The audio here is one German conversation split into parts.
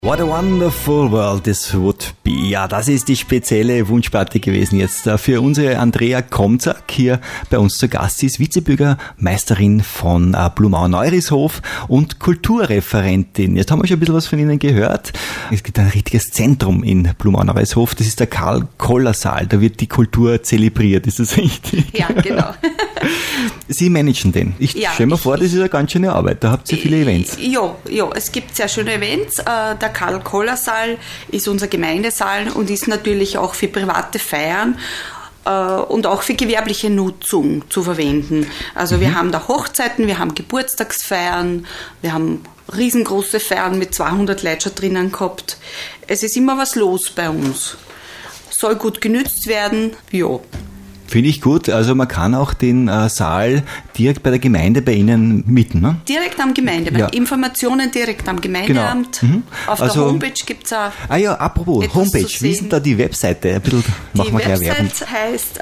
What a wonderful world this would be. Ja, das ist die spezielle Wunschplatte gewesen jetzt für unsere Andrea Komzak hier bei uns zu Gast. Sie ist Vizebürgermeisterin von Blumau-Neurishof und Kulturreferentin. Jetzt haben wir schon ein bisschen was von Ihnen gehört. Es gibt ein richtiges Zentrum in Blumau-Neurishof. Das ist der Karl-Koller-Saal. Da wird die Kultur zelebriert. Ist das richtig? Ja, genau. Sie managen den. Ich stelle mir vor, das ist eine ganz schöne Arbeit. Da habt ihr viele Events. Ja, es gibt sehr schöne Events. Der Karl-Koller-Saal ist unser Gemeindesaal und ist natürlich auch für private Feiern und auch für gewerbliche Nutzung zu verwenden. Also wir haben da Hochzeiten, wir haben Geburtstagsfeiern, wir haben riesengroße Feiern mit 200 Leuten schon drinnen gehabt. Es ist immer was los bei uns. Soll gut genützt werden, ja. Finde ich gut. Also man kann auch den Saal direkt bei der Gemeinde bei Ihnen mieten, ne? Direkt am Gemeindeamt. Ja. Informationen direkt am Gemeindeamt. Genau. Auf der Homepage gibt es auch. Ah ja, apropos Homepage. Wie ist denn da die Webseite? Ein bisschen machen wir gleich Werbung. Die Webseite heißt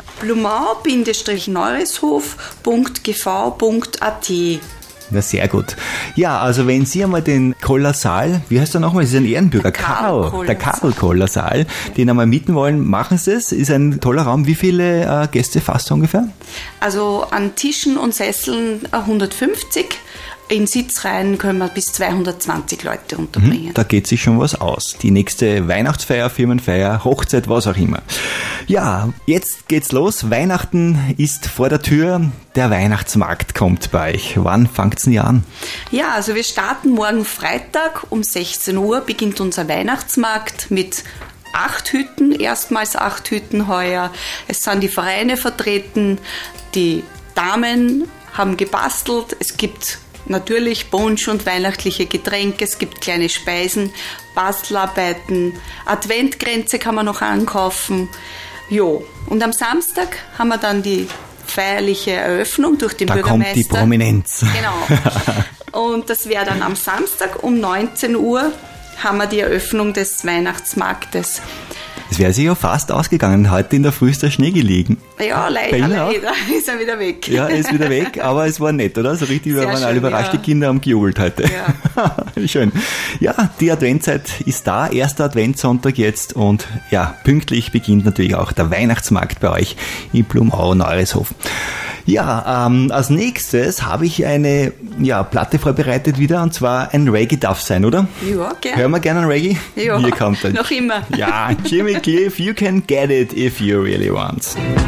blumau-neurishof.gv.at. Na, sehr gut. Ja, also wenn Sie einmal den Koller-Saal, wie heißt der nochmal? Das ist ein Ehrenbürger, der Karl-Koller-Saal, den einmal mieten wollen, machen Sie es. Ist ein toller Raum. Wie viele Gäste fasst ungefähr? Also an Tischen und Sesseln 150. In Sitzreihen können wir bis 220 Leute unterbringen. Da geht sich schon was aus. Die nächste Weihnachtsfeier, Firmenfeier, Hochzeit, was auch immer. Ja, jetzt geht's los. Weihnachten ist vor der Tür. Der Weihnachtsmarkt kommt bei euch. Wann fängt's denn an? Ja, also wir starten morgen Freitag um 16 Uhr, beginnt unser Weihnachtsmarkt mit 8 Hütten, erstmals 8 Hütten heuer. Es sind die Vereine vertreten, die Damen haben gebastelt, es gibt natürlich Punsch und weihnachtliche Getränke, es gibt kleine Speisen, Bastelarbeiten, Adventkränze kann man noch ankaufen. Jo. Und am Samstag haben wir dann die feierliche Eröffnung durch den Bürgermeister. Da kommt die Prominenz. Genau. Und das wäre dann am Samstag um 19 Uhr haben wir die Eröffnung des Weihnachtsmarktes. Es wäre sicher fast ausgegangen. Heute in der Früh ist der Schnee gelegen. Ja, leider ist er wieder weg. Ja, er ist wieder weg, aber es war nett, oder? So richtig, wir waren alle überrascht, die Kinder haben gejubelt heute. Ja. Schön. Ja, die Adventzeit ist da, erster Adventssonntag jetzt und ja, pünktlich beginnt natürlich auch der Weihnachtsmarkt bei euch in Blumau-Neurishof. Ja, als nächstes habe ich eine Platte vorbereitet wieder, und zwar ein Reggae darf sein, oder? Ja, gerne. Hören wir gerne ein Reggae? Ja, hier kommt er. Noch immer. Ja, Jimmy Cliff, you can get it if you really want.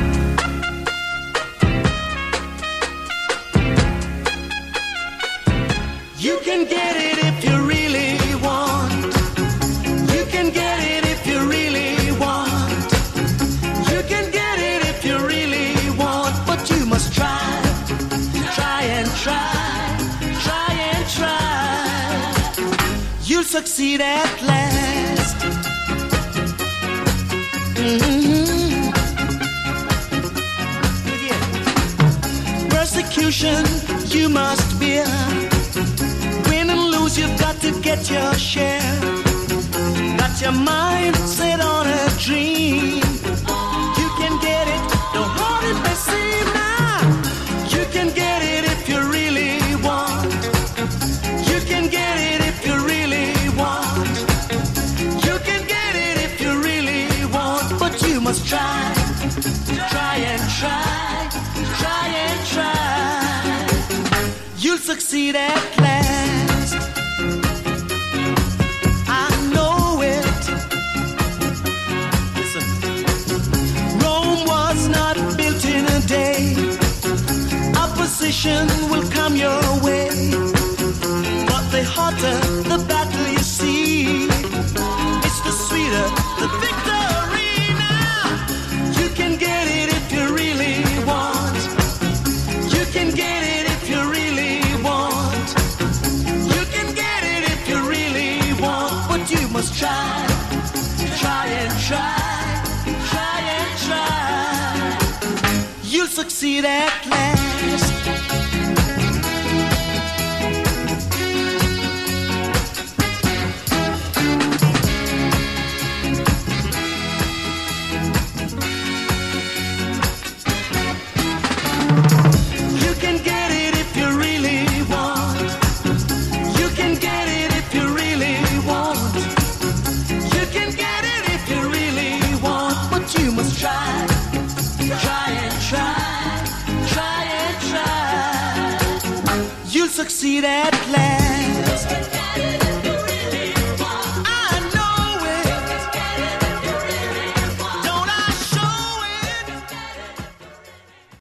You can get it if you really want. You can get it if you really want. You can get it if you really want, but you must try. Try and try. Try and try. You'll succeed at last. Persecution you must bear. Win and lose, you've got to get your share. Got your mind set on a dream. You can get it, don't hold it may seem now. You can get it if you really want. You can get it if you really want. You can get it if you really want, but you must try. Try and try. Try and try. You'll succeed at last. I know it. Listen. Rome was not built in a day. Opposition will come your way. But the hotter the battle you see, it's the sweeter the victory now. You can get it if you really want. You can get it if you really want. You can get it if you really want, but you must try. Try and try. Try and try. You'll succeed at last. You can get it if you really want. You can get it if you really want. succeed at last.